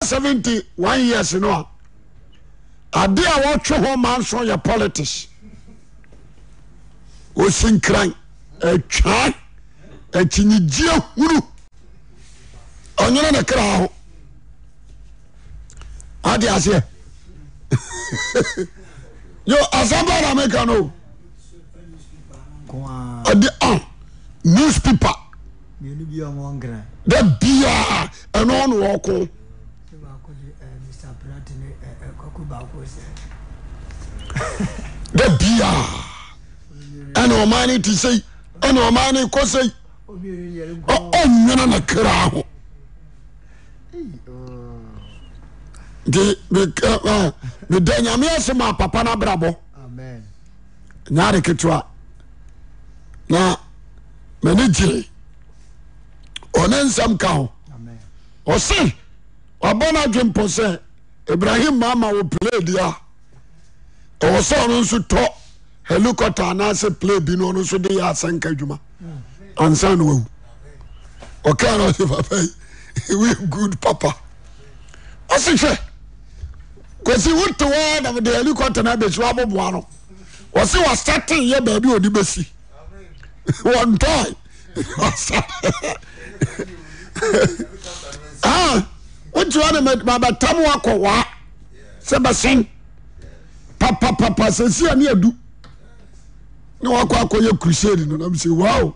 71 years no ade a wɔtwe ho man so yɛ politics osinkran atwa akyinyigie huru ɔnyene ne kra ho ade ase yo asamba na make no ade newspaper the bia ɛno no wɔko the bia ɛna ɔmane ti sei ɛna ɔmane kɔ sei ɔnwena na kra ho meda nyame ase ma papa no abrabɔ nyaade ketewa na mane gyere ɔne nsɛm ka ho ɔse ɔbɔ no adwempo sɛ Ibrahim mama wo play dia ɔwɔ sɛ ɔno nso tɔ helicopter anaasɛ play bi no ɔno nso de yɛ asɛnka adwuma ansa no wawu ɔka no ɔse papa yi we good papa ɔse hwɛ kwasi wote wɔ na mede helicopter no abɛsi waboboa no ɔse wasate yɛ baabi ɔde bɛsi wɔntɔe wotiwa ne mabɛtam wakɔ waa sɛ bɛsen papapapa sɛsia ne adu ne wakɔ akɔyɛ crusade no nam sɛ wow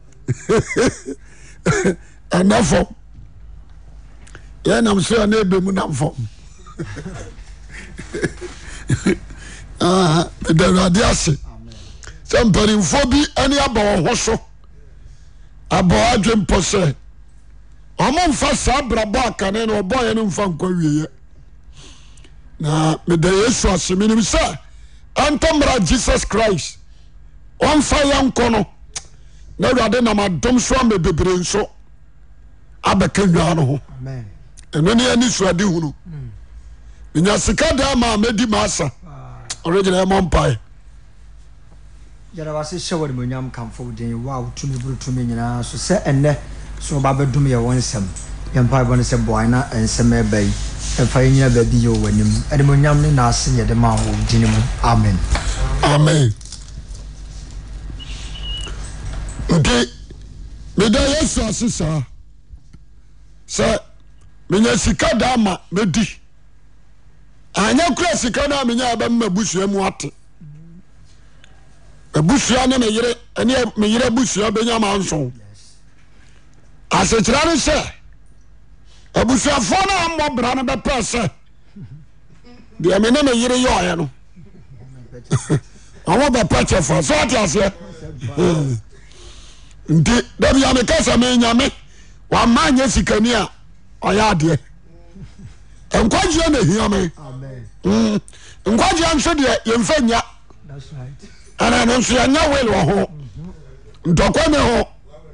ɛnɛ fam yɛnam so ɛne ɛbɛ mu nam fam medawurade ase sɛ mpanimfoɔ bi ane aba wɔ ho so abɔ adwempɔ sɛ ɔmo mfa saa brabɔ akane no ɔbɔyɛ no mfa nkɔ wieɛ na meda Yesu ase menim sɛ ɛntɔmmara Jesus Christ ɔmfa yɛ nkɔ no na Awurade nam adom so ama bebree nso abɛka nnwaa no ho ɛno ne ani suade hunu menya sika daa ma mɛdi maasa ɔregyina ɛmɔ mpae yɛrɛ wase hyɛ wɔ nimonyam kamfo den wa wotumi buru tumi nyinaa so sɛ ɛnnɛ so ba bɛdum yɛ wɔn nsɛm yɛmpa bɔ no sɛ boa na nsɛm ɛba yi ɛfa yɛ nyina baabi yɛ wɔ anim animonyam ne naase yɛde ma wo din mu amen amen nti meda Yesu ase saa sɛ menya sika daa ma mɛdi anya kura sika daa menya ɛbɛma abusua mu ate abusua ne meyere abusua bɛnya ma nso asekyerɛ no sɛ abusuafoɔ no ammɔ bra no bɛpɛ sɛ deɛ me ne meyere yɛɔyɛ no ɔmo bɛpɛ kyɛfa so ate aseɛ nti da bia meka sɛ menyame wama nyɛ sikani a ɔyɛ adeɛ nkwagyeɛ na hia me nkwagyeɛ nso deɛ yɛmfa nya ɛna no nso yɛnya wel wɔ ho ntɔkwa ne ho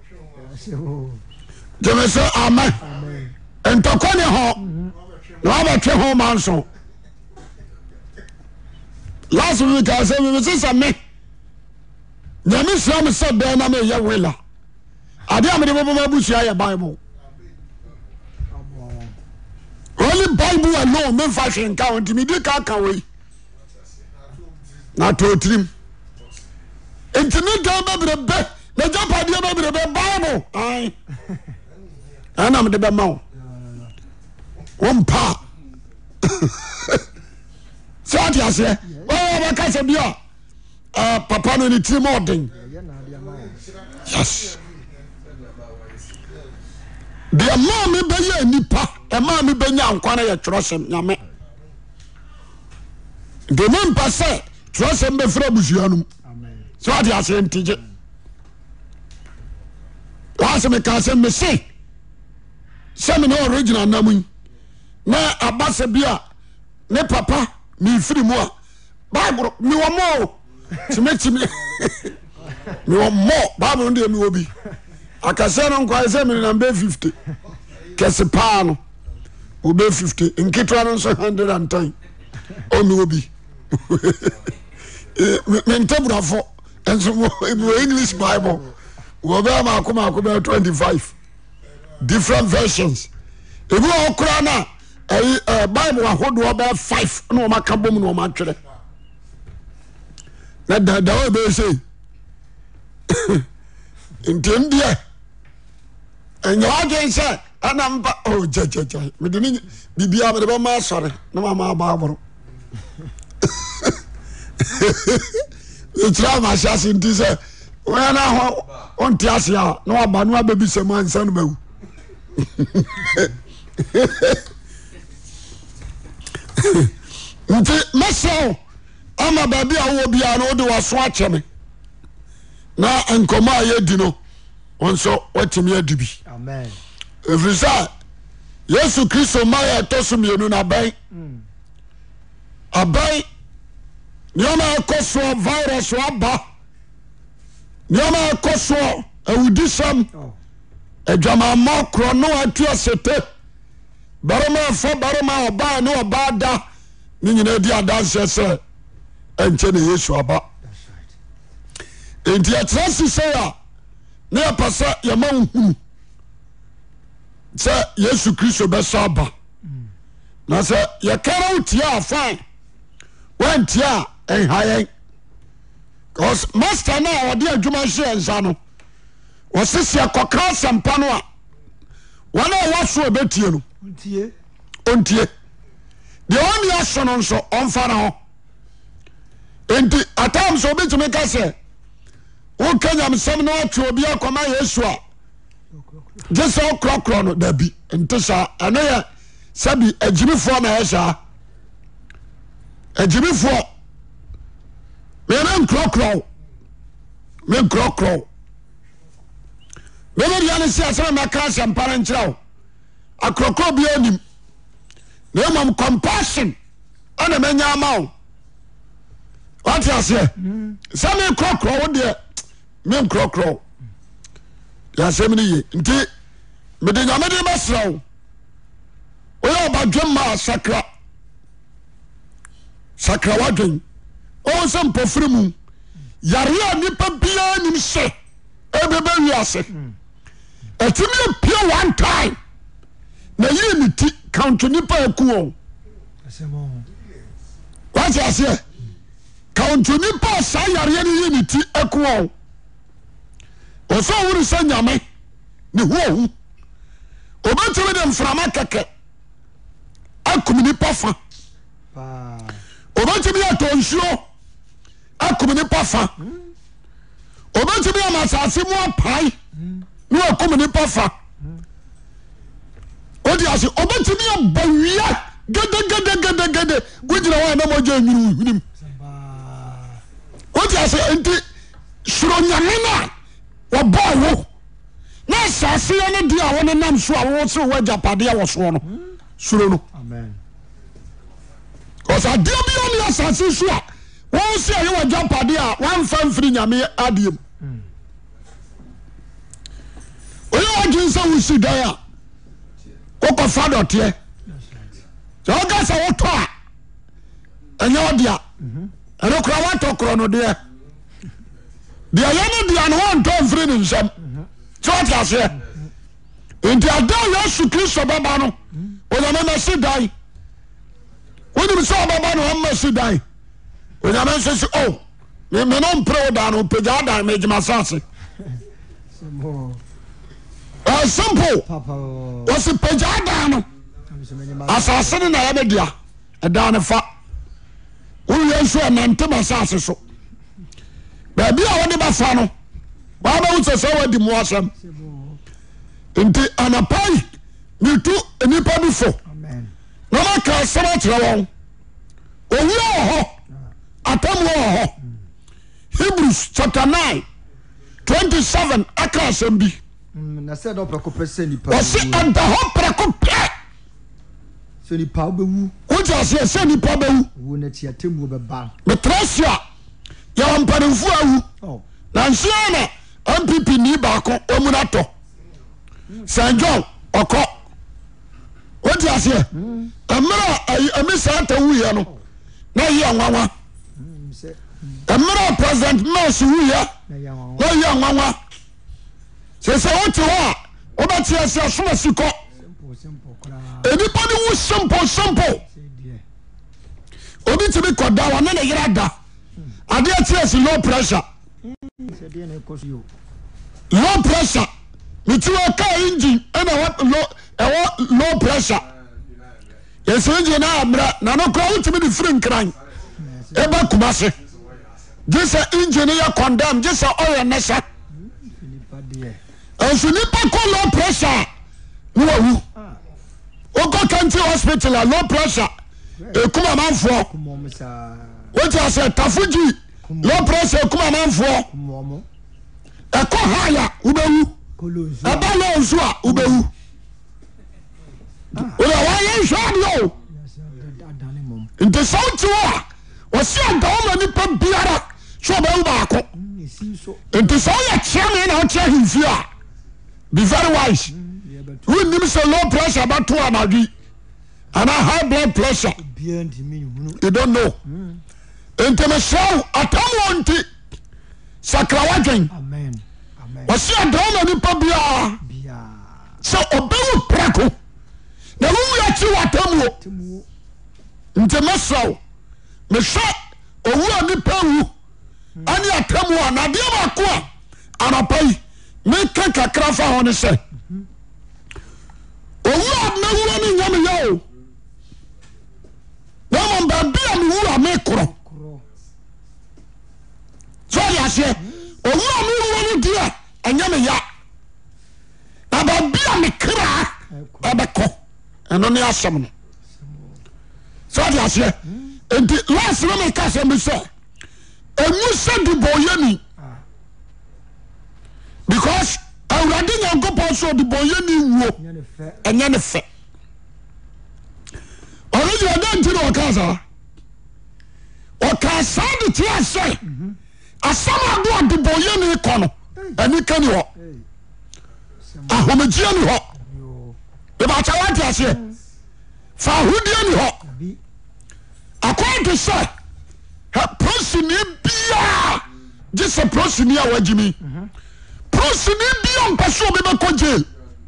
gyeme sɛ amen ntɔkwa ne ho na wabɛtwe ho ma nso last week I sɛ mebɛse sɛ me nyame sua me sɛ dɛn na meyɛ wel a ade a mede bɛbɛma abusua yɛ Bible only Bible alone memfa hwe nka ho nti medi ka ka wei na tɔ tirim nti ne dan bɛbrɛbɛ na gyapadeɛ bɛbrɛbɛ Bible ai ɛna mede bɛma wo wɔmpa sɛ ate aseɛ bɛka sɛ bi a papa no ne tirim ɔden yes deɛ maa me bɛyɛ nipa ɛmaa me bɛnya nkwa no yɛ twerɛsɛm nyame nti mempa sɛ twerɛsɛm bɛfrɛ abusua no mu sɛ wade aseɛ ntigye waase meka sɛ mese sɛ me ne original nam yi na aba sɛ bi a ne papa mefiri mu a Bible mewɔ mɔ timatimi mewɔ mɔ Bible no deɛ mewɔ bi akasɛ no nkwae sɛ mene nam bɛ 50 kɛse paa no wobɛ 50 nketewa no nso 110 ɔmewɔ bi mentebrafo nso mewɔ English Bible wɔbɛɛ maako bɛɛ 25 different versions ebi wɔ kora na ɛyi Bible ahodo about 5 no maka bom no matwere na da we be say intendie enyo agency anamba oh jajaja me de ni bibia me de ma sore na ma ba aboro it's not my chance in this when I on tiasia no aba no ababi seman san bawu nti meso ama baby awo bia no de waso acheme na enkoma ayedi no onso watimi adibi amen efrisa Yesu Kristo maya tosumienu na bai abai nioma ekoso virus waba nioma ekoso awudisam adwama makro no atua sete baroma fo baroma oba no oba da ni nyina di adanse se enche ne Yesu aba enti atrasi se ya na pasa ya manhu se Yesu Kristo be saba na se ya kara utia fine when tia en hayen cause master na odi adwuma hye nsa no osisi akokra sempa no a wana waso obetie no ontie de oni aso no nso onfa na ho enti atam so obetumi ka se won kanyam sem no atwe obi akoma Yesu a just so krokro no dabi enti sa anaya sabi ajimifo na yesa ajimifo men krokro men ya ne sia se na ka se mpare nkyerɛw akrokro bi anim na mam compassion ana menya amaw what you say some krokro wo de men krokro ya se me ni nti me de nyame de basraw o ya ba dwemma sakra wadwen o se mpofiri mu yare a nipa bia nim se ebebe wiase etimi pia one time na yi ni ti count nipa ekuo what you say count nipa sa yare ni yi ni ti ekuo o so wuri se nyame ni huohu obetimi de mframa keke akum nipa fa obetimi ato nsuo akum nipa fa obetimi amasase mu apai ni akum nipa fa odi ase obetimi abawia gede gujira wa na mojo nyuru hunim odi ase enti suro nyame na wabawo na sase ya ne dia wona nam so a wo se wo japade ya wo so no suro no amen cause adia bi on ya sase so a wo se ya wo japade a wan fa mfiri nyame adiem oyo ajinsa wo si dan a ko fa dote so ga sa wo to a enya odia eno kura wa to kro no de dia yana dia no won to mfiri ni nsam so what you say enti ada Yesu Kristo baba no onyame na si dan woni so baba no amma si dan onyame so oh me no mpro da no peja dan me jima sase simple was peja dan no asase na ya be dia dan fa wo Yesu anante masase so ba bia woni ba fa no ba ba wo se wadi mu asem enti anapai mitu nipa bifo amen no ma ka sema tira won owi oho atamu oho Hebrews chapter 9 27 aka asem bi na se do prekope se nipa o se anda ho prekope se nipa obewu o ja se nipa obewu wo na ti atemu obeba betrasia ya ampanfu awu na nsiana MPP ni baako omunato St. John oko odi ase amara amisa ta wuye no na yi anwanwa amara president Nurse wuye na yi anwanwa se wote ho obati ase asoma siko enipa ni wu simple obi ti bi koda wa na yira da ade atiesi low pressure mitiwa car engine ena low pressure yes engine na amra na no ko utimi di free nkran eba kumase this engine ya condemn just oil nessa and so nipa ko low pressure wo oko County Hospital low pressure e kuma manfo what I said tafuji low pressure kuma manfo e ko haya ubewu aba lo nso a ubewu ola wa ye hwade o inte sauti wa wasi adoma nipa biara so bewu ba ko inte so ya cheme na o che himfia be very wise we nim say low pressure about to anadi and high blood pressure you don't know international atamonti sakrawagen amen wasi adoma nipa biara so obewu prako na wu ya chi watamuo ntemeso me hwe owu nipa wu ani atamuo na de ba ko anapai me kakra fa ho ne se owu na wu ni nyame yo na mo ba bia me wu me kro so ya se owu me wu ni dia anyame ya na ba bia me kra abeko eno ne asem no so ya se enti last no me ka se me se emu se di boyani because awurade nyankopɔn so di boyani wo enya ne fe ɔredi ɔdanti no ɔkasa ɔkasa de ti ase asama do adi boyani kɔ no ani ka ni hɔ ahomegia ni hɔ eba cha wati ase fa hodia ni hɔ akɔn de sɛ prosini bia gye prosini a wagimi prosini bia mpaso be be ko jail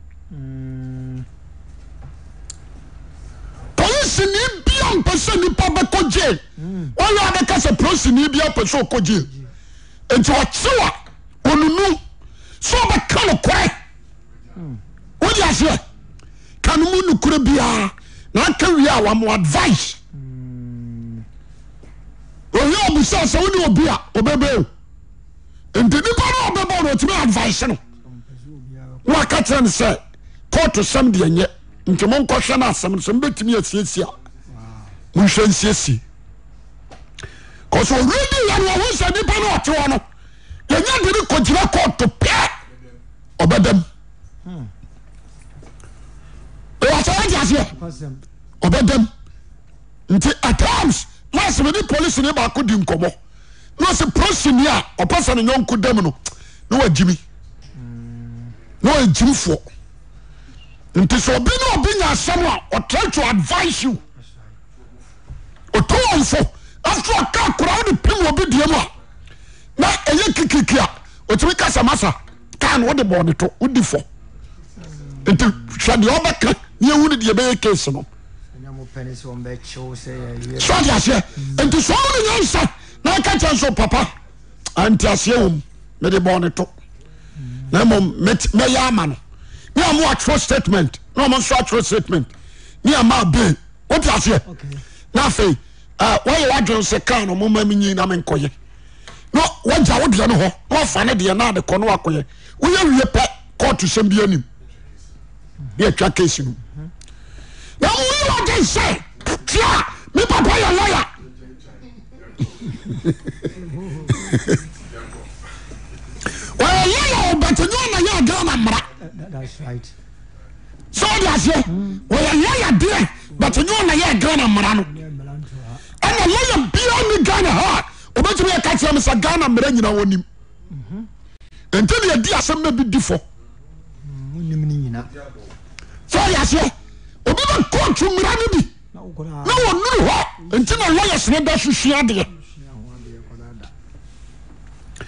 prosini bia mpaso ni pa be ko jail wala be ka se prosini bia mpaso ko jail enti o chewa onunu so be ka no kwai wodi ase kanu mu nukure bia na ka wi a wa mo advice oyo obusa se woni obi a obebe enti ni ko no obebe no timi advice no wa ka tren se court sam de nye nti mon ko hwe na asem so mbetimi asiesia mun hwe nsiesi ko so really ya no wo se ni pa no otewo no ye nya de ni ko jira court to pay obedem o asawa ti ase obedem nti at times last we the police ni ba ko di nkomo no se prosini a opasa no nyonko dem no no wagimi no ejimfo nti so obi no obi nya asem a o try to advise you o to onfo after ka kura ni pim obi die mu a na eye kikiki a o timi kasa masa kan wo de bo ne to udi fo nti hwade obaka ni ewu ni de be case no so ya se enti so no nyansa na ka chanso papa anti asewum me de bon to na mom me ya ama no ni amu atro statement no mo so atro statement ni ama be what ya se na fe why you wadron se kan no mo ma mi nyi na me nkoye no waja wo de no ho no fa ne de na de kono akoye wo ya wie pe court sem bi anim bi atwa case no na mo yi wa de se tia me papa ya lawyer well yeah but you na ya gama mra that's right so that's it well yeah there but you na ya gama mra no and the lawyer beyond Ghana ha obetumi ya ka tell me say Ghana mra nyina wonim until you di asem na bi difo wonim ni nyina so that's it obi ba court mra no bi na wonu ho until the lawyers ne da hwehwe ade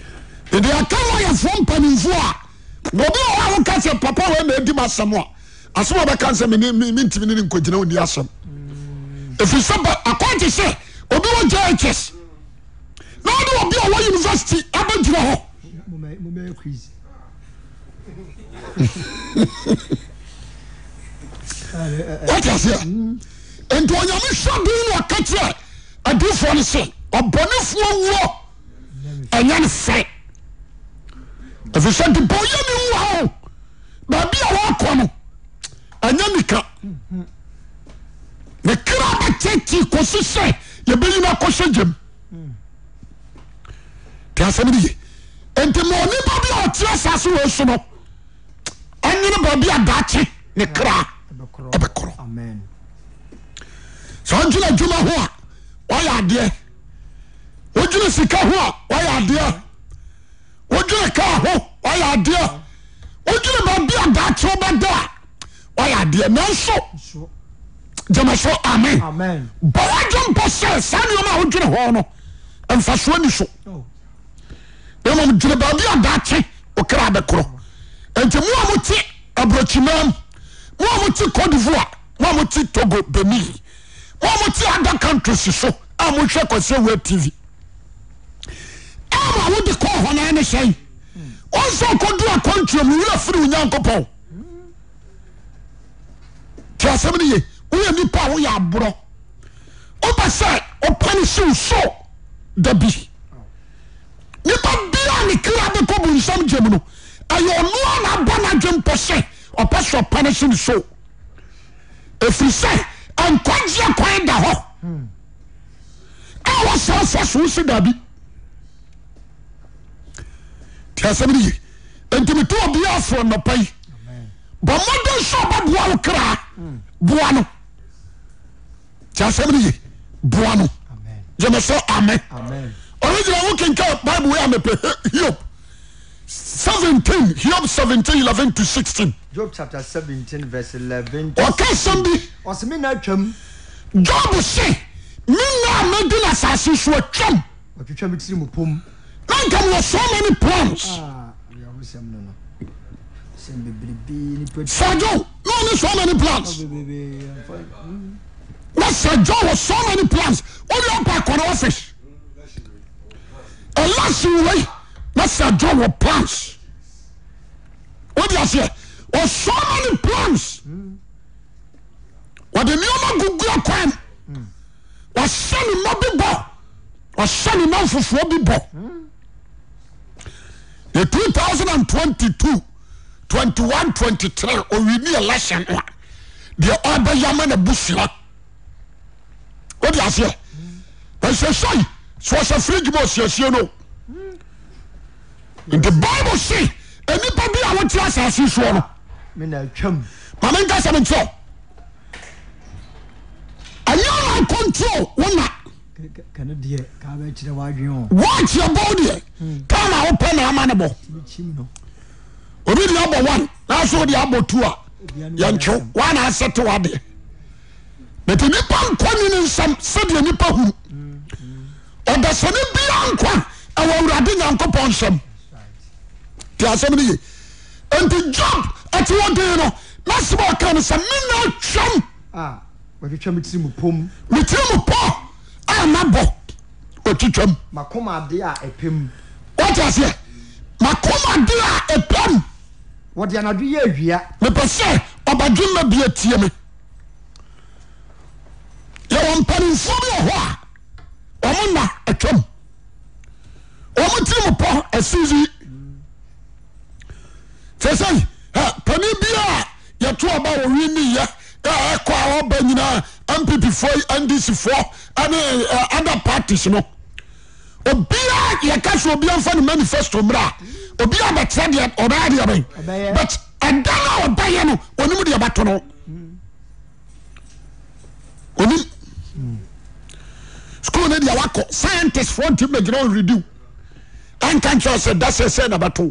ede akawa ya from paninfo a obi o wa ka se papa we na edi masamo asem obeka nse me ntimi ni nkogina oni asem if you say according to say obi wo JHS na obi o wa university abagina ho mo quiz what is it ento onyame hwadu no akatre adufo ne se obonefo wo enya ne fe if you say the boy ni wo ba bia wa kono anya nika ne kra ba teti ko sise ye beyi na ko hyejem ti asem di enti mo ni ba bia o ti asase wo so no anyi ne ba bia dache ne kra ebekoro amen so anjula juma ho a wa ya de ojule sika ho a wa ya de ojule ka ho wa ya de ojule ba bia dache obada wa ya de na so jamaso amen amen bawa jumpo se sani o ma ojule ho no emfa so ni so emo jule ba bia dache o kra ebekoro enti mu amuti abrochimam mo amuti Côte d'Ivoire mo amuti Togo Benin mo amuti other countries so amuhwe kwase we TV ama wo de ko ho na ne hyen onso ko du akontro mu wura firi unyankopon ti asem ye wo ye nipa wo ya abro o ba say o punish you so dabi nipa bia ni kra be ko bu nsam jemu no ayo no na bona dwempo se o paso punishing so if you say and kwaje kwan da ho awo so se dabi ti asem ye entimi to bia afro no pai ba modern so ba bua wo kra bua no ti asem ye bua no amen je so amen amen original wo kenka Bible we am Hiob 17 Hiob 17:11 to 16 Job chapter 17 verse 11 okay somebody osimi na twam Job say me na medina sase so twam otwetwa mi tiri mu pom na come so many plans ya ho sem no sem bebribi ni pe Sajo no so many plans bebe na Sajo was so many plans only up by corner office unless you wait na Sajo was plans what do you say was so many plans what the new gugu akwan was sending mobibo was sending no for bibo the 2022 21 23 or we need election the other yaman bushla what do you say I say so was a fridge boss yes you know in the Bible say anybody I want to ask as so no me na twam mama nka se nto ayo control wona kana die ka ba kire wadwen o watch your body come na open na amanebo chim no obi di abo 1 na so di abo 2 a yancho one asset wade but nipa nkoni ni nsam se de nipa hu oda se ne bia nkwa awurade nyankopon nsam ti asem ni enti Job ati wode no na se ba kan se me na twam otwetwa mi tiri mu pom me tiri mu po amabo otwitwam makoma de a epem what I say makoma de a epem what ya na do ye awia me pese obadwuma bia tie me ye won paninfo bi ho a omuna atwam omutiri mu po asizi sesai pani bia ye to oba wo wi ni ye ekwa oba nyina MPP for NDC for and other parties no obia ye ka so obia fa no manifesto mra obia ba tre de oba de aben but adana oba ye no onim de abato no onim school na dia wako scientists for to make no redo and can't just say that's a say na bato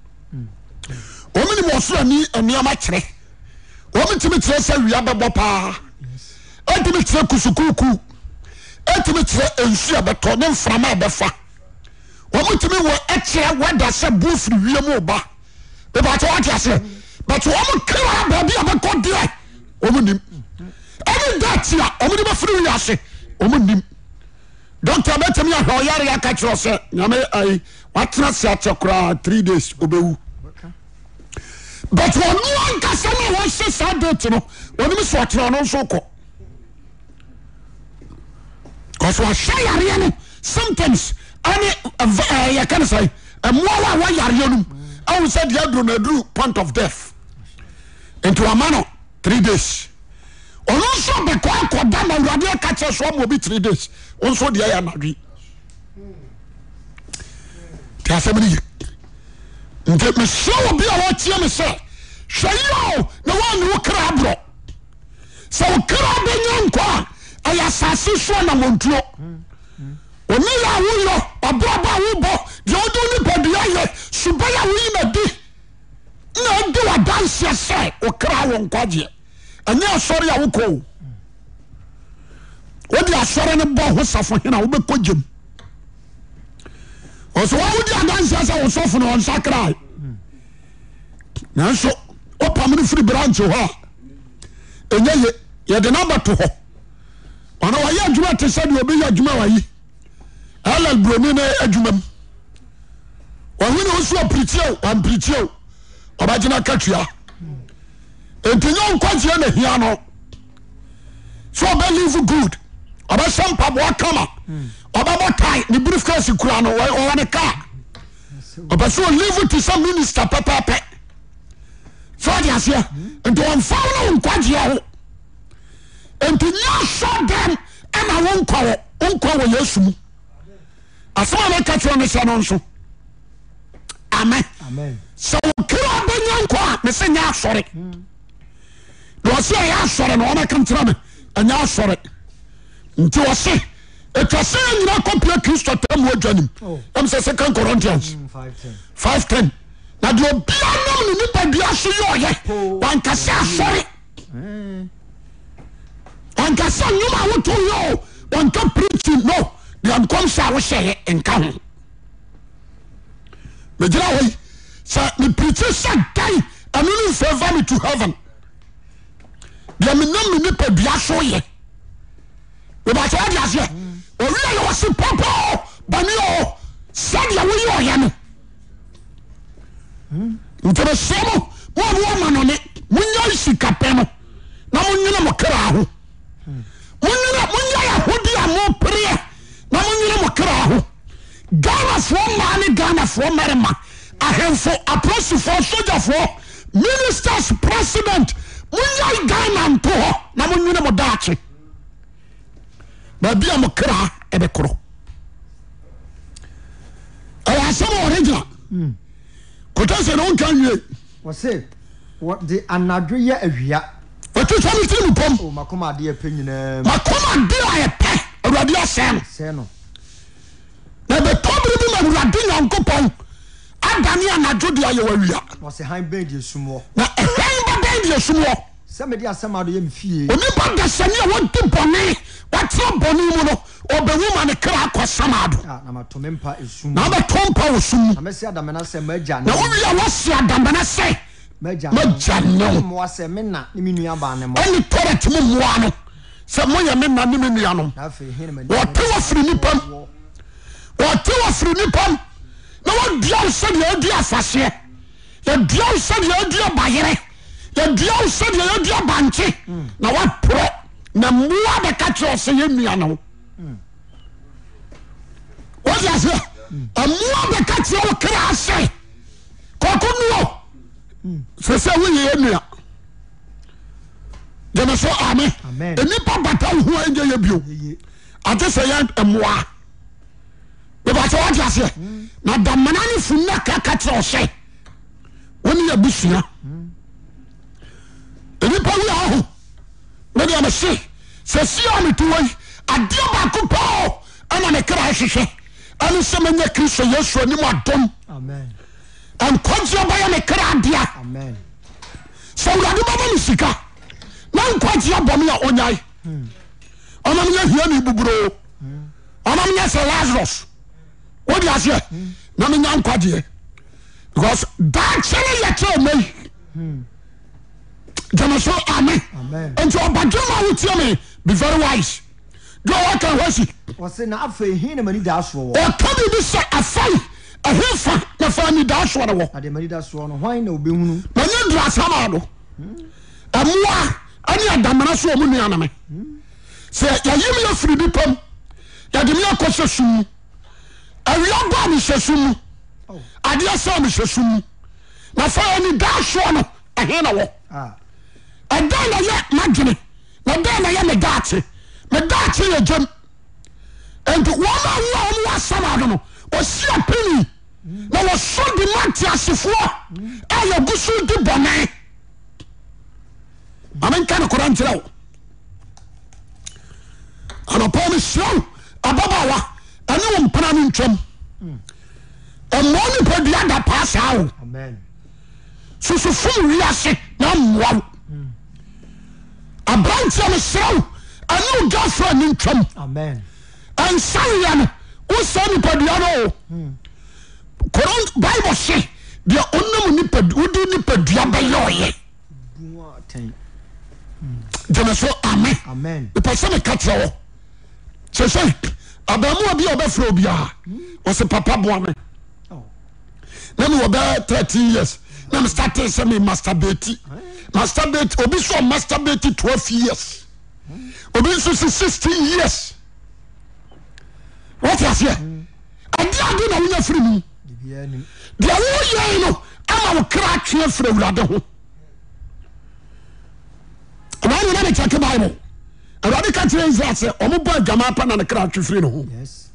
omini mo so ani aniama kire omitimi kire say wi abebo pa etimi kire kusukuku etimi kire ensu abeto ne mframa abefa omitimi wo ekire wada se bufri wiem oba be ba to what say but woman kra baby abako there omunim any that ya omudi ba free yase omunim doctor betemi ahwo yare ya ka kiro se nyame ai watra se atekra 3 days obewu but one one kasama wa se sadot no onim so atra no so ko cause wa share no sometimes any you can say mowa wa yare no I will say the adru point of death into a man 3 days also be kwa koda na urade ka che so mo bi 3 days also the ya nadwi ta semeni nte me show bi a wa tie me say hwayo na wa no kra bro so kra be nyankwa aya sase so na montuo oni ya wo yo oboba wo bo de odo ni podia ye subaya wo yi na di na do wa dance say o kra wo nkwaje anya asori a wo ko odi asori ne bo ho safo hena wo be kogem oso wa odi dance say wo sofo no on sakra na so o pamni free branch ho enye ye de number to ho ona wa ye adwuma te say de obi ye adwuma wa yi ala broni na adwumam wahune wo so preachio obagina katua entinyo nkwaje na hia no so believe good oba sampa bo kama oba botai ni briefcase kura no o ne ka oba so live to some minister papa so dia sia ento on follow nkwaje ho entinyo show them ana won kwawo Yesu mu asama na katua ne sia no nso amen so kira benyankwa me se nya asore do se ya asore no na kan tira me anya asore nti wo se etwase nyina kopia Kristo tam wadwanim am se 2 Corinthians 5:10 na do bia no ni pa bia so yo ye wan ka se asore wan ka se nyuma wo to yo wan ka preaching no the unconscious wo share en kan me jira hoy sa me preacher sa guy amunu favor me to heaven dia me nam me pa bia so ye we ba so dia se o wi ya wasi papa bani o said ya we yo ya no ntebe semo mo ma no ne munya sika pe no na munyina mo kra ho munya ya hodi amo pre na munyina mo kra ho Ghana for money, Ghana for marima. I have for apostle for soldier for ministers, president. Munya Ghana and poor. Na munyina mo dachi. Baby am kra ebekro. I some original. Kota se no kan ye. What say? What the anadria awia. What you tell me to pom? Oh makoma de penyina. Makoma de aye pe. Awurade asem. Say no. Na be tobri bi ma Awurade Nyankopɔn adane anadwo de aye wawia. What say high bend yesumo. Na ehwan ba bend yesumo. Somebody asama do yem fie. Onipa da sani a wonti bone, watra bone mu no, obewu ma ne kra akosama do. Ah na matomempa esumo. Na ba tompa osum. Na mesi adamena se magya Na wo wi a wasi adamena se magya no. Mo ase me na ne me nua ba ne mo. Ani toret mu mua no. Se mo ye me na ne me nua no. Na fe hene me. Wote wa firi nipam. Wote wa firi nipam. Na wo dia se de odi afase. Ya dia se de odi abayere. Ya dia se de odi abanche. Na wa pro na mua be ka tro se ye nua no. What is it? A mua be ka tro kra se. Kokonuo. Se we ye nua. Dem so amen. Enipa bata ho enje ye bio. Ate se ye emoa. We ba so what ase. Na damana ni funna ka tro se. Woni ya busua. Enipa wi aho. We dey am se si am to we ade ba ko po ana me kra hwehwe. Ani se menya Kristo Yesu ani adom. Amen. Am kwajia ba ya me kra dia. Amen. So Awurade ba ba misika. Na nkwajia bɔ me a onyai. Ona me hia ni buburo. Ona me say Lazarus. What do you say? Na me nya nkwajie. Because that chele ya tell me. jamaso amen enti obadwema wo tie me be very wise do what can wasi wose na afa hin na mani da so wo o tabi bi se afai ahefa na fa ni da so wo ade mani da so no hwan na obehunu mani dra sama do amwa ani adamana so mu nua na me se yayim ya firi bi pam ya de me akose sum awia ba mi hwesum ade asa mi hwesum na fa ni da so no ahe na wo adan na ya magene na dan na ya me daate ye jam enti wona wo asama do no o sia pini na wo so di mati asefo ayo gusu di bonai amen kan Quran tirawo ana pom show ababawa ani wo mpana ni ntwam emoni pedua da pasa wo amen susu fu wiase na mwa abrantia me show ani gafra ni ntwam amen ansaya no wo so ni pedua no Quran Bible say dia onam ni pedua udi ni pedua bayoye jamaso amen amen the person me catch wo say abamu obi obafro obia o se papa boa me na me oba 13 years na me start say me masturbate obi so masturbate 12 years obi so 16 years what is here adi na wonya free mu dia wo ye no ama wo kra twe free wurade ho amani na me check Bible awurade ka tire Israel say omo bo adwama pa na ne kra twe free no ho yes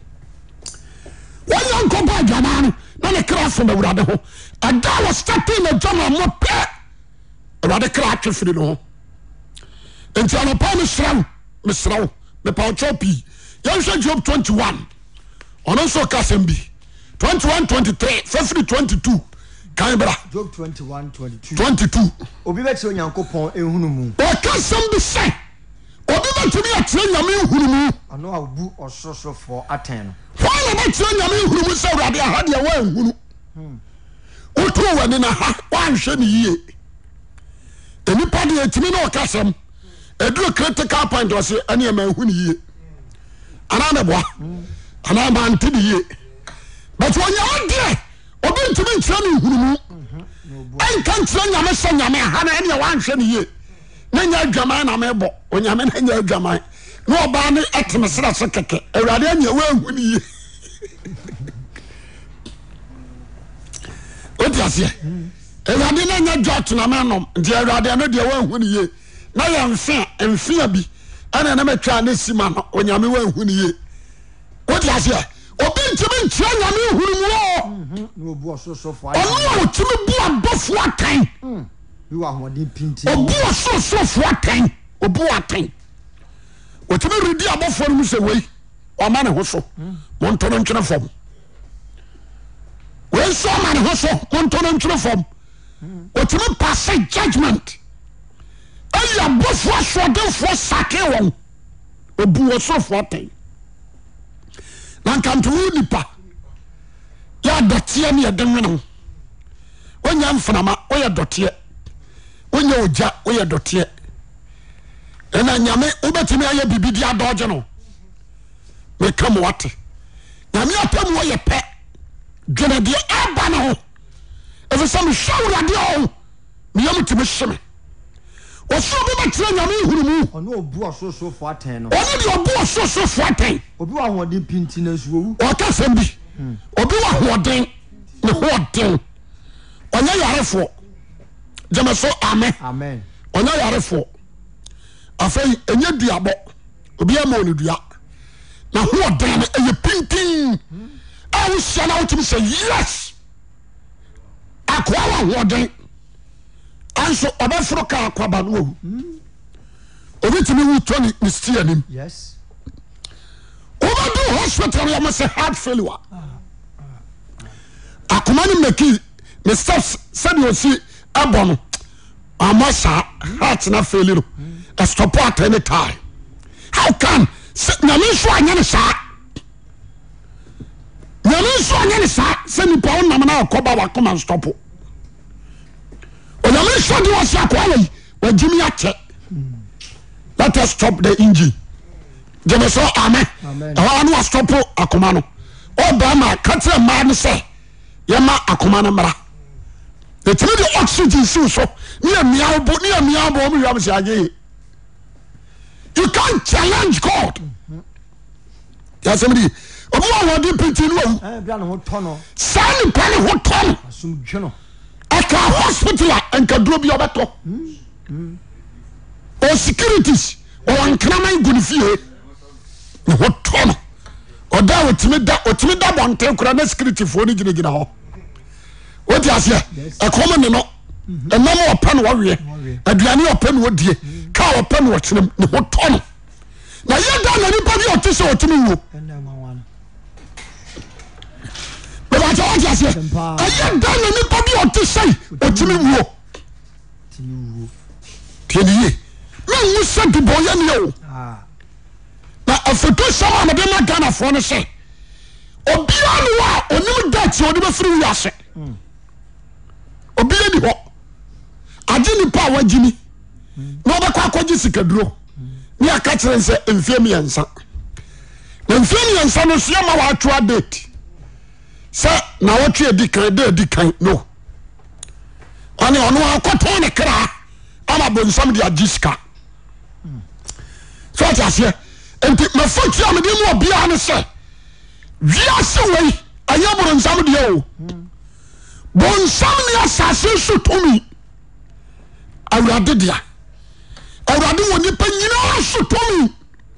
wonya nko bo adwama no na ne kra fo wurade ho ada was starting na jama mo pe awurade kra twe free no ho enti ana pa me sraw me pa chopi yan hwe Job 21 ono so kasembi 21-23 February 22 Canberra Job 21-22 obi be tire Onyankopon ehunu mu o kasembi say obi be tire atire nyame ehunu mu ano abu ososofo aten no why be tire nyame ehunu mu say urade ha de wa ehunu otu wani na ha wan hwe ni yie enipa de etimi na o kasem edu critical point o say ene ma ehunu yie ana na boa ana ma ntidi yie but when you are there obi ntimi ntira ni hurumu en kan tira nyame se nyame ha na ene wa nhwe ni yie na nya adwaman na me bo onyame na nya adwaman na oba ne etime sra so keke awurade anya wa hu ni yie odi asie awurade na nya jot na me nom ndi awurade no de wa hu ni yie na ya mfia bi ana na metwa na sima no onyame wa hu ni yie odi asie obi ntimi ntia nyame hurumu no obu ososofo ono otimi bu abofo atan bi wa hode pinti obu ososofo atan obu atan otimi redi abofo no se wei o ma ne ho so montono ntwene fom wei so ma ne ho so montono ntwene fom otimi pass judgment ayi abofo asodefo sake won obu ososofo atan nankanto nipa ya dotie ne yedenwene onya mframa oya dotie onya oja oya dotie ena nyame ubetimi aye bibidi adoje no me kam wate nyame atam wo ye pe dwene de aba na ho efesa me shawra de ho me yam timi hyeme oso bi betire nyame hurumu ono obu ososofo aten no ono de obu ososofo aten obi wa hode pinti na suwu o ka sembi obi wa hoden ne hoden onya yarefo jamaso amen onya yarefo afei enye duabo obi ama onu dua na hoden eye pintin awu sia na wotimi say yes akwa wa hoden anso obefro ka akwaba no wu obi timi wu toni mistia nim yes over do hospital ya must heart failure akomani meki me steps said you see abono amasa heart na failure stop at any time how can na me so anya ne sa na me so anya ne sa se ni pa onam na akoba wa come and stop o na me so de was akwa yi wajimi ache. Let us stop the engine. Jeme so amen. Anu wa stop akoma no. Obama katre man say yema akoma no mra. The the oxygen so near miabo me yam say. You can't challenge God. Yes, somebody. Omo wa di piti no. Bia no ho tono. Sani pani ho tono. Asum dwono. Aka hospital and kadro bi obeto. O securities o ankraman gunfie. Ho tono. Oda otimi da bonte kura na security fo ni gina ho. What you say? A common no. A mama open warrior. Aduane open wo die. Ka open wo kinem ne ho tono. Na ye da na nipa bi otise otimi wo. But what you say? Aye da na nipa bi otise otimi wo. Tieni. Me wu se di boya ni o. Na afoto sama na dem Ghana fo no se. Obia no wa onim dat odi be firi wiase. Obia ni ho. Ade nipa wagini. Na obekwa akoji sikaduro. Ni aka kire se mfie mi yansa. Na mfie mi yansa no so ma wa atwa date. Se na wotwe edikan no. Ani ono akoto ne kra. Ama bonsam dia jiska. So what you say? Enti mafotu amede mu obia ne se. Wiase wei ayaboro nsam dia o. Bonsam ne asase so tomi. Awurade dia. Awurade woni pa nyina so tomi.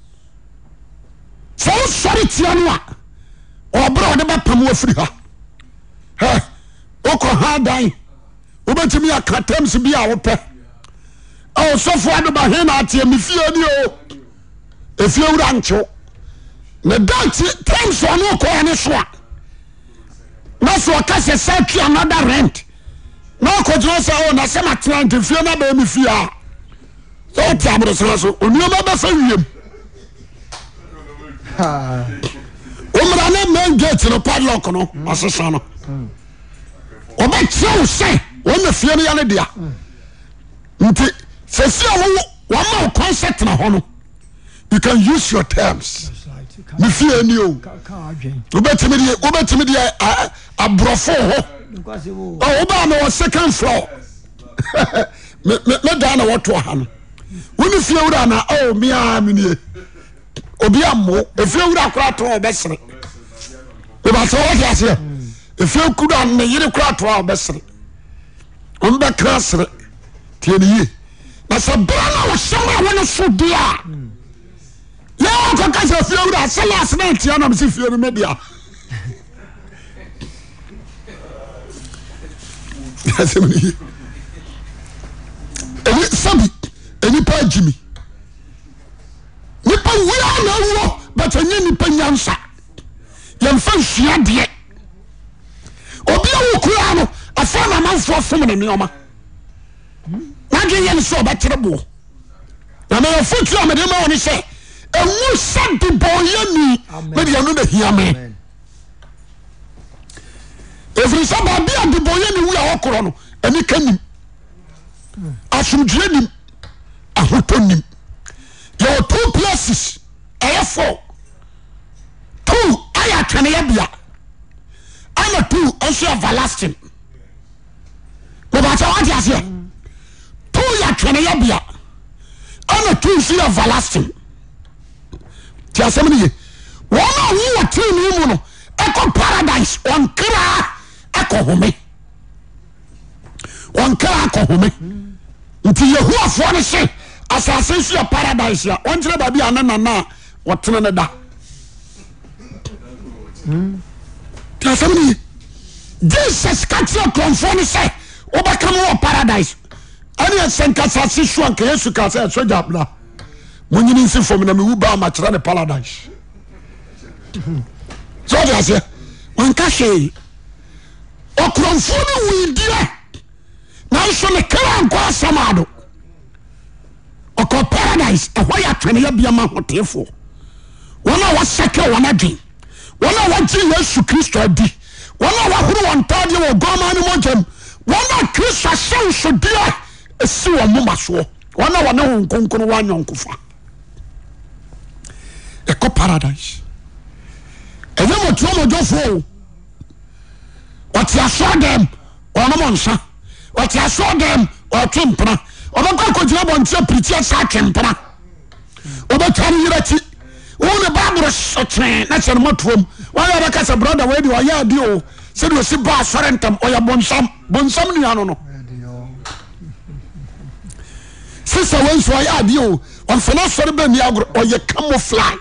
So sorry tia no a. Obro de ba pam afiri ha. He. Oko ha dan. Obetimi akatems bi a wo pe. O so fo ado ba he na atie me fie ni o. Efie wura ncho. Na dati times ono ko ene so a. Na so ka se set another rent. Na ko jo se o na se matrant fie na ba mi fie a. So tiabro so onioma ba fa wiem. Omra na main gate no padlock no asesa no. Oba tell say won fie no ya ne dia. Nti se se wo ma concept na ho no. You can use your terms. Me fear you. Obetimi dia abrofo ho. Oh, oba na second floor. Me da na woto ha no. Woni fear wura na oh me a me nie. Obi ammo, e fear wura kura to obesere. E ba so what you say? E fear kuda na yire kura to obesere. On be krasere. Tieni. Na so bra na wo shama wona so dia. Yeah, I can't say fear that. Say last night, you know, see fear media. Yes, any pa Jimmy. Nipa we are no, but a nipa nyansa. Yam fan shia de. Obi a wukuano, a fan a man for from the neoma. Nagi yen so betrebo. Na me foot you am the man say. And who said the boy me? Maybe you know the hear me. Every Sabbath, the boy we are all and he came. I should dread him. I will turn him. There are 2 places. I have 4. 2, I are Canabia. I'm a 2, also everlasting. But that's what I say. 2 are Canabia. I'm a 2, see everlasting. Tiasemini wona wo tini mu no eko paradise on kra eko home on kra eko home nti yehu afo ne se asase su ya paradise ya on kire ba bia na wotene ne da tiasemini Jesus katio konfo se obaka mo paradise ani senka asase su an ka Yesu ka se so jabla Monyini nsi fom na me wu ba ma kira ne paradise. So they say, "Wan ka hwe. Okronfo ni wi dia. Na so ne kira nko asamado. Oko paradise e hoya twene ya bia ma hotefo. Wona wa seke wona dwen. Wona wa ji Yesu Kristo adi. Wona wa huru won tade wo goma ni mojam. Wona Kristo sen so dia esi wo moma so wana wane ho nkonkono wa nyonkofa eko paradise enye motuo mojofo what you saw them ono monsa what you saw them o twempra obakọ kojira bontia preacher sa twempra obakari yirati wona babro sotre na se no motuom waya baka se brother we di oya di o se do si ba sorentam oya bonsam ni ano no sisa wen so oya di o on fena sore be mi agro oya camouflage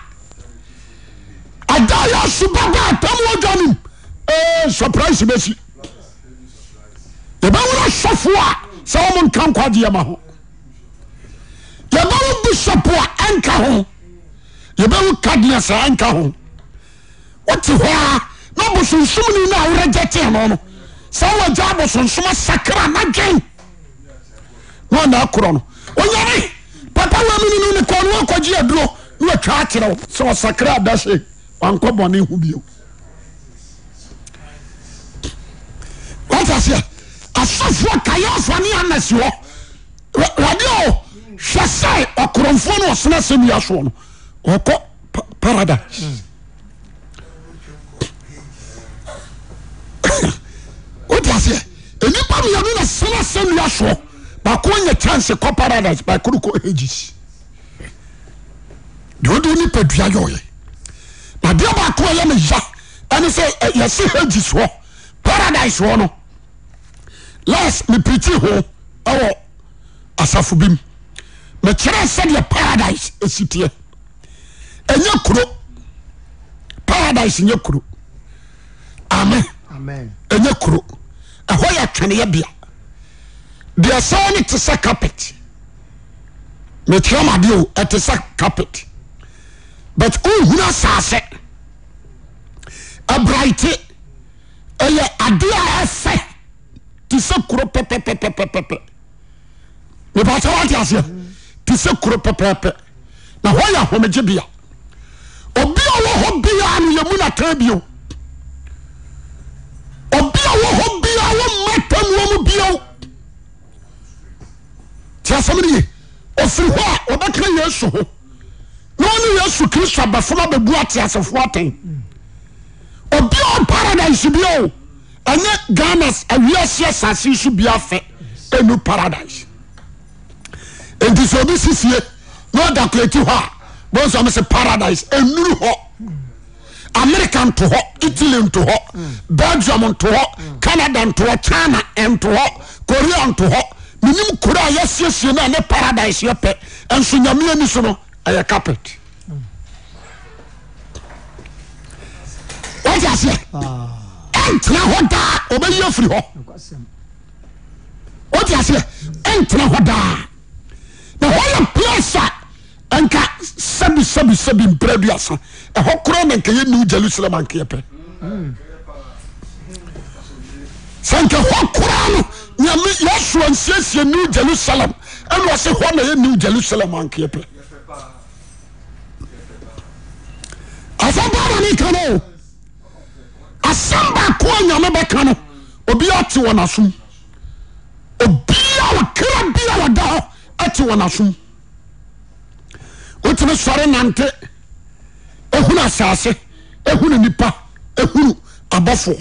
adaya subaba tamu ojanim surprise besi yebawura sofua sawon kan kwaje ma ho yebawu bishop a anka ho yebawu cardinals a anka ho what ho na bosunsum ni na awrejete no no sawo jabo sunsum sakra na dwen no na akoro no onyame papa wa mini ni ko no kwaje aduro no atwa akere so sakra dashe wanko bone hu bio what's asofo kayafo ni anasi ho radio hwese okoromfo no osena semia so no oko paradise what's enipa mi yanu na sena semia so ba ko nya chance ko paradise ba kuruko ages do ni pedua yoye na dia ba ko ye me ya ani say yesi ages ho paradise ho no last me pretty ho awo asafo bim me kire said the paradise esitie enye kuro paradise enye kuro amen enye kuro aho ya twene ya bia dia so ni tse carpet me kire ma dio tse carpet but huna sase a bright eye adia efe tise kuro pepepepepepe me ba ta wati asia tise kuro pepepe na ho ya homeje bia obi owo ho bia anu ye mu na ka bio obi owo ho bia wo matam wo mu bio ti asamni ofiri ho a obakra yesu ho no ni yesu kristo abafoma bebu ati asefo aten obi o paradise bio anya ganas awiase sase su bia fe enu paradise enti so bi sisie no da kweti ho bo so me se paradise enuru ho American to ho Italy to ho Belgium to ho Canada to ho China to ho Korea to ho minim kura yesiesie na ne paradise ye pe enso nyame ani so no aya carpet what you say entra hoda obeyi free ho what you say entra hoda na whole place anka sabi mpraduasa e hokoro na nke ye New Jerusalem anka ye pe sanka hokoro no nyame yesu ansiesie New Jerusalem eno se ho na ye New Jerusalem anka ye pe asamba ni kano asamba ko nyame beka no obi ati wona sum obi a kra bia wada ati wona sum otime sore nante ehuna asase ehuna nipa ehunu abofo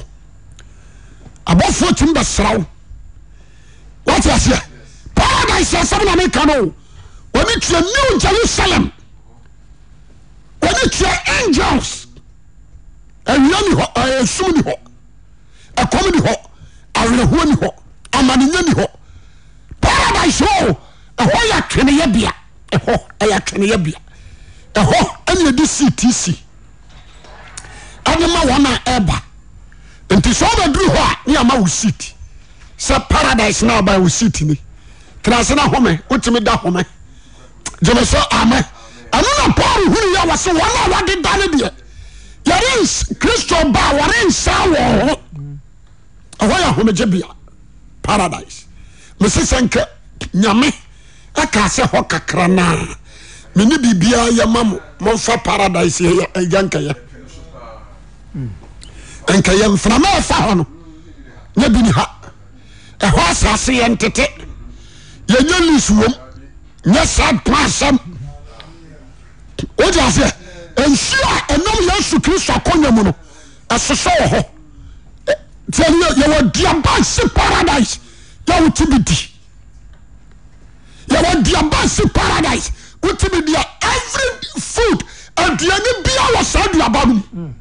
timba sraw what you say paradise asam na me kano oni tue New Jerusalem oni tue angels awiani ho asumni ho akomni ho awrehuani ho amaninyani ho paradise ho eho ya twene ya bia eho aya twene ya bia eho ene di CTC anema wana eba enti so ba duru ho a ni ama wo city se paradise na ba wo city ni krase na home utimi da home jeme so amen anu na Paul huru ya wase wana wade dane de yarins Kristo ba warin sawo eho ya home je bia paradise mesisenke nyame aka se ho kakra na meni bibia ya mamo monfa paradise ya yanka ya enka ya mframa fa ho no nya bini ha e ho asase ye ntete yɛnyɛ lis wom nyɛ sad pasam wode ase nsuo a ɛnam Yesu Kristo akɔnya mu no ɛsosɔ wɔ hɔ tiɛne yɛwɔ duaba se paradise yɛwote bi di yɛwɔ duaba se paradise wote bi di a every food aduane bia wɔ saa duaba no mu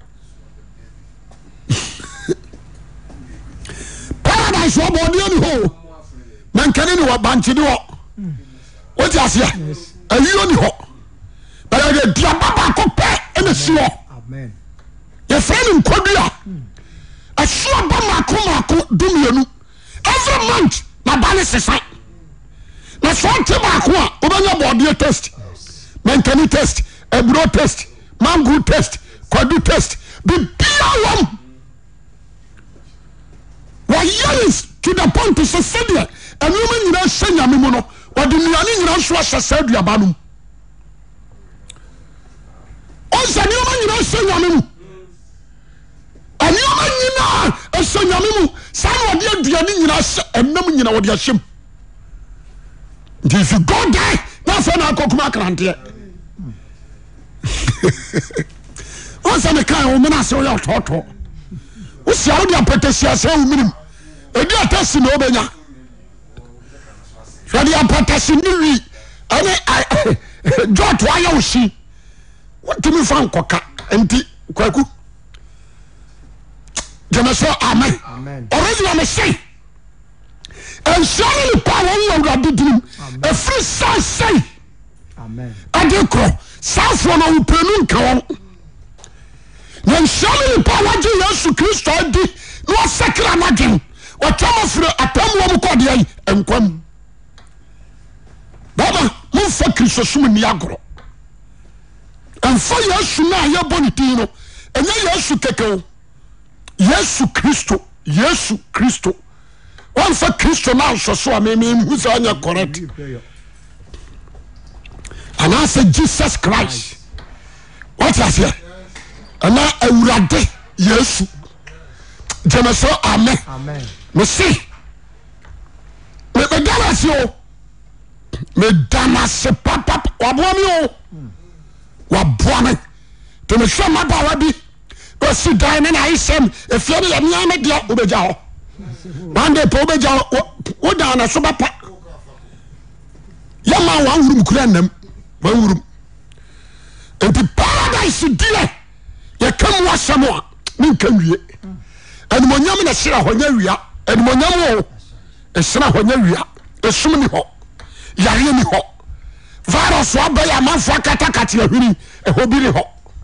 paradise wɔ bɔɔdeɛ ni hɔ mankane ni wɔ bankye ni hɔ wote aseɛ ayuo ni hɔ bɛyɛ duaba baako pɛ ɛna si hɔ yɛfrɛ no nkwadua ɛsoa ba maako dumienu every month na ba ne sesa na so ɔte baako a wobɛnya bɔɔdeɛ test mankane test aburo test mango test kwadu test bibia wɔm wɔyɛlis to the point sɛ sɛdeɛ ɛnoma nyina hyɛ nyame mu no wɔde nnuane nyina nso ahyɛ saa aduaba no mu ɔnsɛ nneɔma nyina hyɛ nyame mu nneɔma nyinaa ɛhyɛ nyame mu saa na wɔde aduane nyina hyɛ ɛnam nyina wɔde ahyɛm nti if you go there na afei na akɔkuma akranteɛ ɔnsɛ ne kae wo mene ase woyɛ ɔtɔɔtɔ wosia wode apɛtɛsia sɛ wo menim ɛdi atasi na wobɛnya hwɛde apɛtɛsi ne wi ɛne jɔto ayɛ wo hyi wontimi fa nkɔka nti kwaku gyeme sɛ amen ɔregina me sei ɛnhyia ne nipa a wɔwɔ awurade dinim ɛfiri sa sei ade korɔ saafoɔ no wopɛnu nka wɔn na nhyia ne nipa a wɔgye Yesu Kristo adi na wɔsɛkra no adwen wɔtwama firi apamuwa mu kɔdeɛ yi nkwam baba momfa kristosom nni agorɔ ɛmfa Yesu no a yɛbɔ ne din no ɛnyɛ Yesu kɛkɛo Yesu Kristo wɔmfa Kristo no ansɔ so a memhu sɛ ɔnyɛ correct anaasɛ Jesus Christ wɔte aseɛ ɛna awurade Yesu gyeme so amen mese medanase o medanase papa waboa me o waboa me nti mehwɛ mabawa bi bɛsi dan ne na ayesɛm efie no yɛmea me deɛ wobɛgya hɔ one day pɛ wobɛgya hɔ wodan so bɛpa yɛma wanwurum kura nnam wanwurum nti paradise deɛ yɛka mu asɛm a menka nwie animonyam na hyerɛ hɔ nya wia animonyam o ɛhyerɛ hɔ nya wia ɛsom ni hɔ yareɛ ni hɔ virus wabɛyɛ amanfoɔ akatakate ahwiri ɛhɔ bi ni hɔ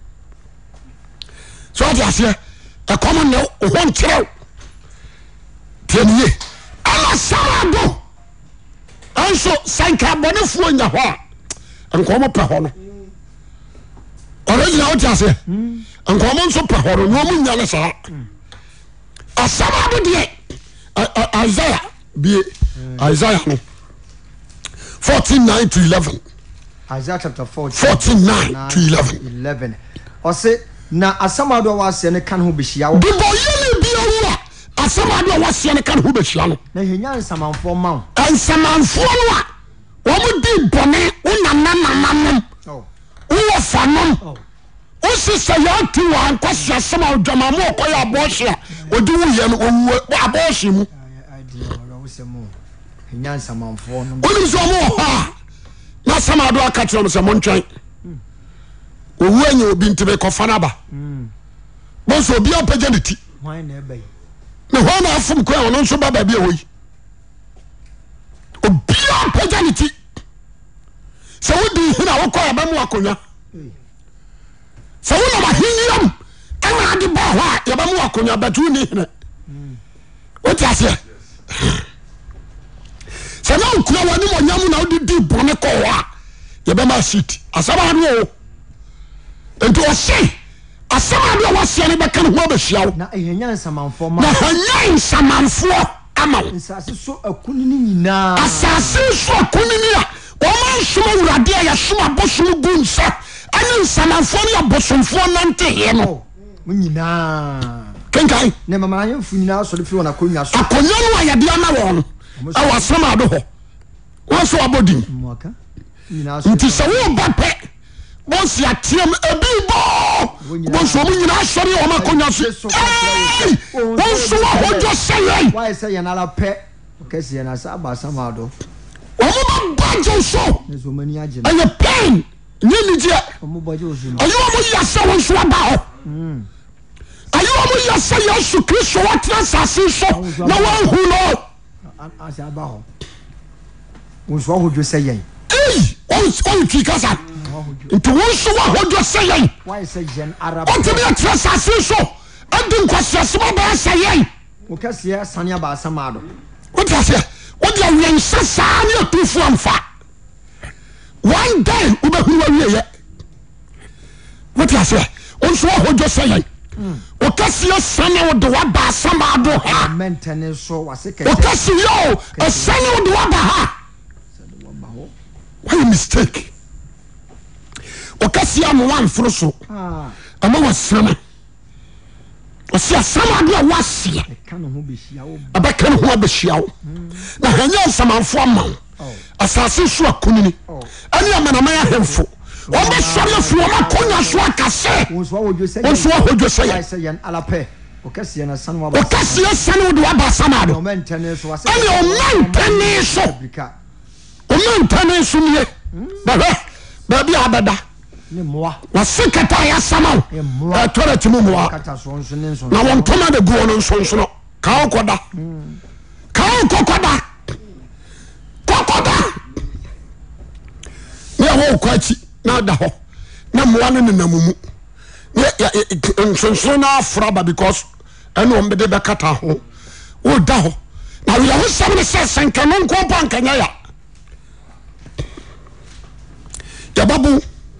so wode aseɛ ɛkɔm ne wo ho nkyerɛw tiɛniye ɛna samado ɛnso sɛ nka bɔnefoɔ nya hɔ a nkɔmɔ pɛ hɔ no ɔregyina wote aseɛ nkɔmɔ nso pɛ hɔ no na ɔmu nya ne saa asamado deɛ Isaiah bie Isaiah no 14:9-11 Isaiah chapter 14:9-11 ɔse na asamado a waseɛ ne ka ne ho bɛhyia wo bibɔ yɛne bia wo a asamado a waseɛ ne ka ne ho bɛhyia no na hɛnya nsamanfoɔ ma wo nsamanfoɔ no a wɔmo di bɔne wo nananananom wowɔ fa nom wosi sɛ yɛate wɔ ankwasi asɛm a odwamamo ɔkɔyɛ abɔɔhye a ɔde woyɛ no ɔwuo abɔɔhye mu wonim sɛ ɔmo wɔ hɔ a na samado aka kyerɛ m sɛ montwɛn ɔwu anya obi nti mekɔfa no aba bɔ sɛ obia mpagya ne ti ne hɔ na afom koa ɔno nso ba baabi a hɔ yi obia mpagya ne ti sɛ wodi hina wokɔ aba mu akonnwa sɛ wonam ahenniam ɛna ade bɔ hɔ a yɛba mu akonnwa bɛto woni hene wote aseɛ sɛ na wokura w'anim ɔnyam na wode di bɔne kɔ hɔ a yɛbɛma seat asɛm ade o nti ɔse asɛm ade a waseɛ no bɛka ne ho abɛhyia wo na ɛhɛnya nsamanfoɔ na hanya nsamanfoɔ ama wo asase so akunini nyinaa asase so akunini a wɔma nsom awurade a yɛsom abosom gu nsa ɛne nsamanfoɔ ne abosomfoɔ nanteɛ no mo nyinaa kenkan ne mamayɛmfo nyinaa sɔre firi wɔn akonnwa so akonnwa no a yɛde ama wɔn no ɛwɔ asɛm ade hɔ wọn so abodin nti sɛ wo ba pɛ wọn si atiam ebi bɔ wọn so ɔmo nyinaa sɔre ɔmo akonnwa so wọn so ahodwo sɛyɛ why sɛ yɛn ara pɛ kɛse yɛn asa aba samado ɔmo ba gye so ɛyɛ pain nye nigye ayi ɔmo yɛ sɛ wọn so aba hɔ ayi ɔmo yɛ sɛ Yesu Kristo wɔtena asase so na wɔn hu no ase aba hɔ wọn so ahodwo sɛ yɛn ɔn twi kasa nti wọn so ahodwo sɛ yɛn ɔntumi ɛtena asase so ɛdi nkwasiasɛm ɔbɛyɛ sɛ yɛn wokɛseɛ sane aba asamado wote aseɛ wode awiɛnhyɛ saa ne atumfo amfa one day wobɛhunu wawieyɛ wote aseɛ wonso ahodwo sɛ yɛn wokɛseɛ sane wode waba asamado ha wokɛseɛ ɛsane wode waba ha why a mistake wokɛseɛ amowa mforo so ama wasrama ɔsi asamado a waseɛ abɛka ne ho abɛhyia wo na hanyɛ nsamanfo ama wo asase so akonini ɛne amanaman ahemfo wɔbɛsɔre afi wɔn akonya so akasɛ wɔnso ahodwo sɛ yɛn wokɛseɛ sane wode waba asamado ɛne ɔmantane so nie bɛhwɛ baabi a abɛda wase kata yɛ asama wo ɛtɔrɛti mu mmoa na wɔntoma de guɔ no nsonsono ka wo kɔda ne ɛwɔ wokɔ akyi na ada hɔ na mmoa no nenamumu nsonsono no aforo aba because ɛne ɔmbɛde bɛkata ho woda hɔ na werɛho sɛm ne sɛ sɛnka no nkɔmpo ankanyɛ ya yɛbɛbo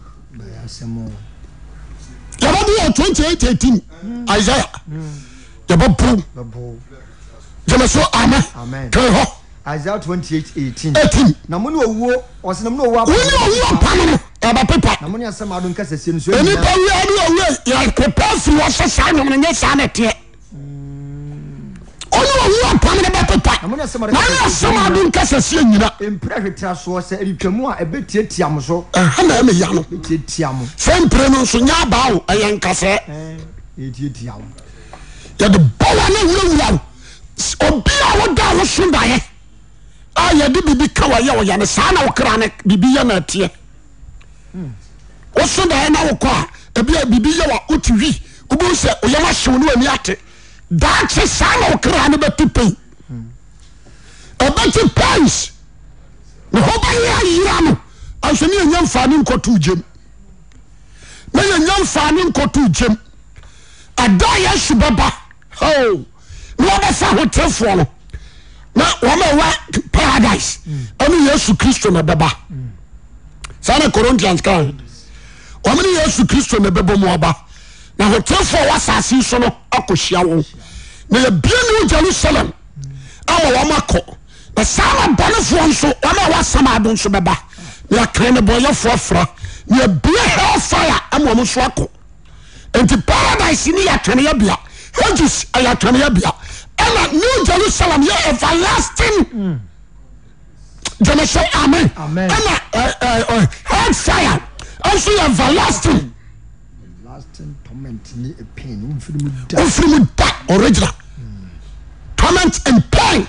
wɔ 28:18 Isaiah yɛbɛbo gyeme so amen kɛn hɔ Isaiah 28:18 na mo ne owuo ɔse na mo ne owuo apam no ɛbɛpepa na mo ne asamado nkasɛsie no so nipa wia ne owuo yɛpepa firi wɔ hyɛ saa nwom no nyɛ saa na teɛ ɔne owuo apam no bɛpepa na ne asamado nkasɛsie nyina mpira hwetira soɔ sɛ ɛretwamu a ɛbɛtiatia mo so ɛhana ɛmeya no ɛtiatia mo sɛ mpire no nso nyɛ abaa wo ɛyɛ nkasɛɛ ɛtiatia wo yɛde bɔwa ne wurawura wo obi a woda wo so daeɛ a yɛde biribi ka wɔyɛ wɔyɛ no saa na wokra no biribi yɛ na ɛteɛ wo so daeɛ na wokɔ a ebi a biribi yɛ wa wote wi wobɛhu sɛ woyɛ wahyew no w'ani ate daakye saa na wokra no bɛte pɛi ɛbɛte pɛis na hɔ bɛyɛ ayera no anso ne yɛnya mfaa ne nkɔtoo gyem na yɛnya mfaa ne nkɔtoo gyem ada Yesu bɛba na wɔbɛfa hotefoɔ no na wɔma wa paradise ɛne Yesu Kristo na bɛba saa na Corinthians kan wɔmene Yesu Kristo na bɛbɔ mu ɔba na hotefoɔ wɔ asase so no akɔhyia wɔn na yɛbie New Jerusalem ama wɔn akɔ na saa na bɔnefoɔ nso wɔn a wɔasamado nso bɛba na yɛkan ne bɔyɛfoɔ fra na yɛbie hellfire ama wɔn nso akɔ nti paradise ni yɛtwene bia Hades ayɛtwene bia ɛna New Jerusalem yɛ everlasting gyeme so amen ɛna hellfire nso yɛ everlasting wofiri mu da original torment and pain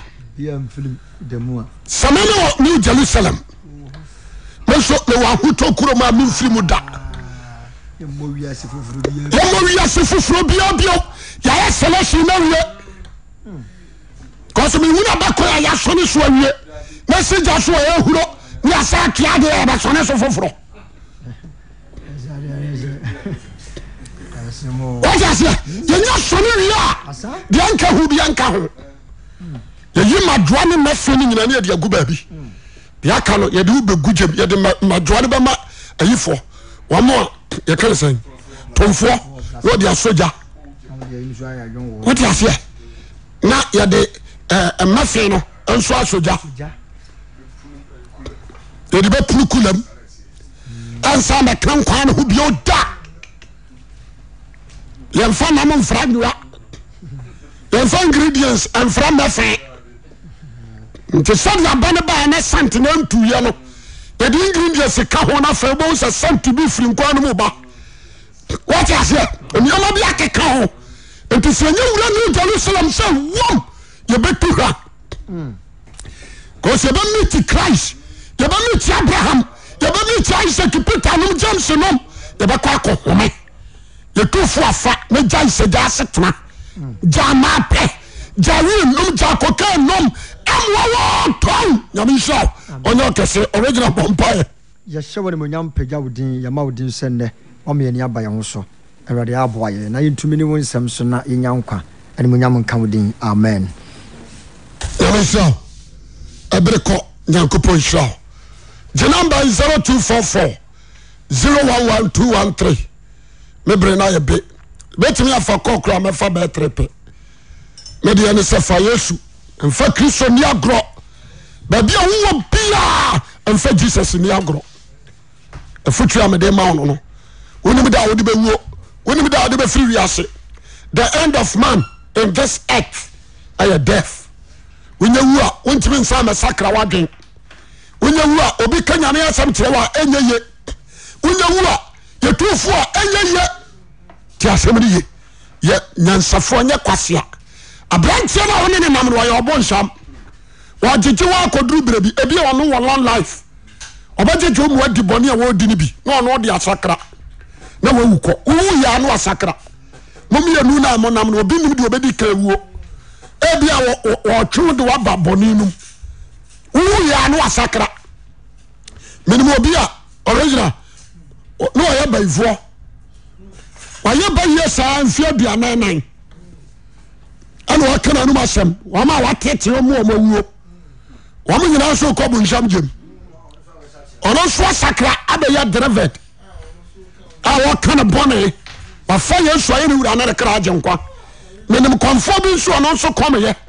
sɛ mene wɔ New Jerusalem menso mewɔ ahotɔ kurom a memfiri mu da yɛmmɔ wiase foforɔ biabio yɛyɛ selection na wie kɔso mehunu abɛkɔ a yɛasɔne so awie na sigya so a yɛhuro ne asa atua de yɛbɛsɔne so foforɔ wɔgya seɛ yɛnya sɔne wie a deɛ nka ho bia nka ho yɛyi madoa ne mɛfɛ no nyina ne yɛde agu baabi deɛ aka no yɛde wo bɛgu gyem yɛde madoa no bɛma ayifoɔ wɔmo a yɛka ne sɛn tomfoɔ na wɔde asogya wote aseɛ na yɛde mɛfɛ no nso asogya yɛde bɛpuru kulam ansa mɛka nkwa no ho bio da yɛmfa nam mfra nnua yɛmfa ingredients mfra mɛfɛ nti sɛde aba ne baa ne sante na ntuyɛ no yɛde ingredients ka ho no afei bɛhu sɛ sante bi firi nkwa no mu ba wɔte aseɛ nneɛma bi akeka ho nti sɛ ɛnyɛ wura New Jerusalem sɛ wom yɛbɛtu ha because yɛbɛmeet Christ yɛbɛmeet Abraham yɛbɛmeet Isaac Peter nom James nom yɛbɛkɔ akɔhome yɛtufo afa ne gya nsɛgya asetena gya maapɛ gya nom gya kɔkɛ nom amwawɔ tɔn nyame nhyɛ ɔnyɛ ɔkɛse original bɔmpaeɛ yɛhyɛ wo ne monyam pagya wo din yɛma wo din sɛ nnɛ ɔmeyɛni aba yɛ ho so awurade aboa yɛ na yɛntumi ne wo nsɛm so na yɛnya nkwa ɛne monyam nka wo din amen nyame nhyɛ ɛbere kɔ nyankopɔn nhyɛ gye number 0244 011213 mebere na yɛbe bɛtumi afa kɔ kora mɛfa bɛɛtere pɛ medeɛ ne sɛ fa Yesu mfa Kristo ni agorɔ baabi a wowɔ bia mfa Jesus ni agorɔ ɛfotwi a mede ma wo no wonim da wode bɛwuo wonim da wode bɛfiri wiase the end of man in this earth ɛyɛ death wonya wu a wontimi nsa mɛsakra wadwen wonya wu a obi ka nyame asɛm kyerɛ wo a ɛnyɛ ye wonya wu a yɛtuofo a ɛnyɛ ye ti asɛm no ye yɛ nyansafoɔ nyɛ kwasea aberanteɛ no a wone ne nam no wɔyɛ ɔbɔ nhyam wɔagyegye wo akɔduru berɛ bi ebi a ɔno wɔ long life ɔbɛgyegye wo mu adi bɔne a wɔdi no bi na ɔno ɔde asakra na wawu kɔ wowu yɛ no asakra momyɛnu no a monam no obi nim de wɔbɛdi ka awuo ebi a wɔtwe de waba bɔne nom wowu yɛ no asakra menim obi a original na ɔyɛ bayifoɔ wayɛ bayie saa mfeɛ aduanan ɛna wɔka no anom asɛm wɔma a wateteɛ mu ɔma wuo wɔm nyinaa nso kɔ bo nhyam gyem ɔno nso asakra abɛyɛ delivered a wɔka no bɔne wafa Yesu ayɛ ne wura ne rekra agye nkwa menim kɔmfoɔ bi nso ɔno nso kɔmeyɛ